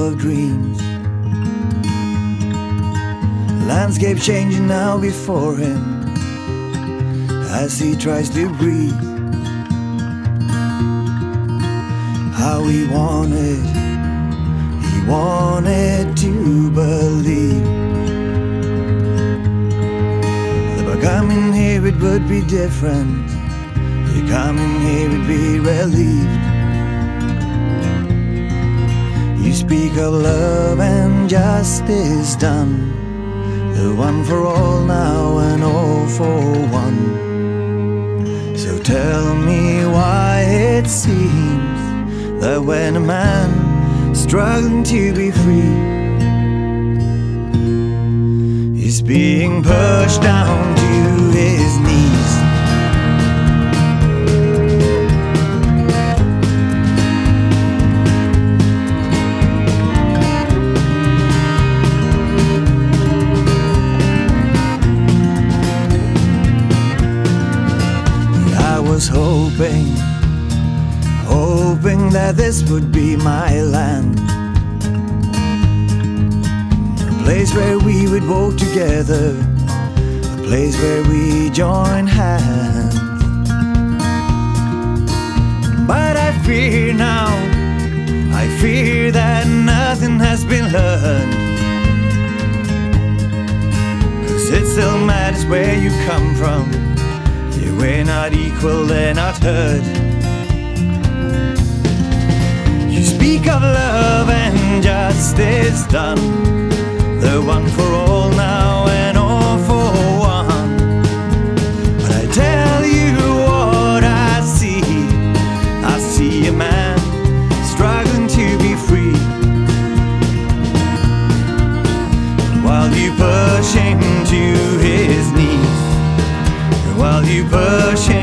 of dreams. Landscape changing now before him as he tries to breathe. How he wanted to believe that by coming here it would be different. You coming here would be relieved. You speak of love and justice done, the one for all now and all for one. So tell me why it seems that when a man struggling to be free is being pushed down to his knees. I was hoping that this would be my land, a place where we would walk together, a place where we join hands. But I fear now, I fear that nothing has been learned, 'cause it still matters where you come from. Yeah, we're not equal, they're not heard. You speak of love and justice done, the one for all now and all for one. But I tell you what I see a man struggling to be free, while you push him to his knees, while you push him